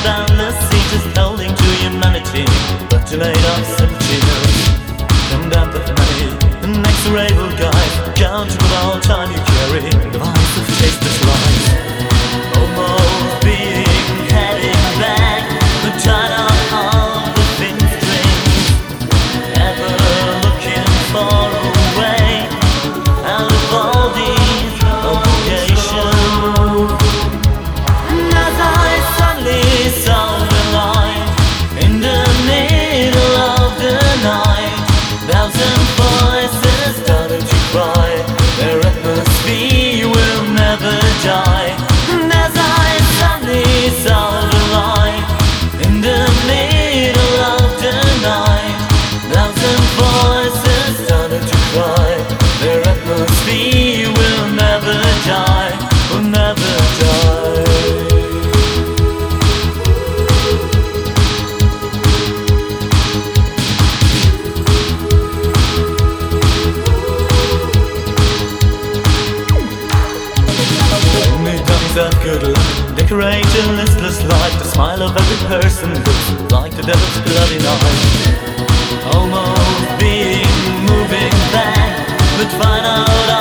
boundless sea just holding to humanity, but too late of sympathy. Condemned with money, inexorable guide, counted with all time you carry, the vice of tasteless lies. Almost being heading back, the tide of the thin strings, ever looking far away out of all these obligations. And as I suddenly saw the light in the middle of the night, thousand voices started to cry, their atmosphere will never die. And as I suddenly saw the light in the middle of the night, thousand voices started to cry, their atmosphere will never die, will never die. Of good luck, decorate a listless life. The smile of every person looks like the devil's bloody knife. Almost being moving back, but find out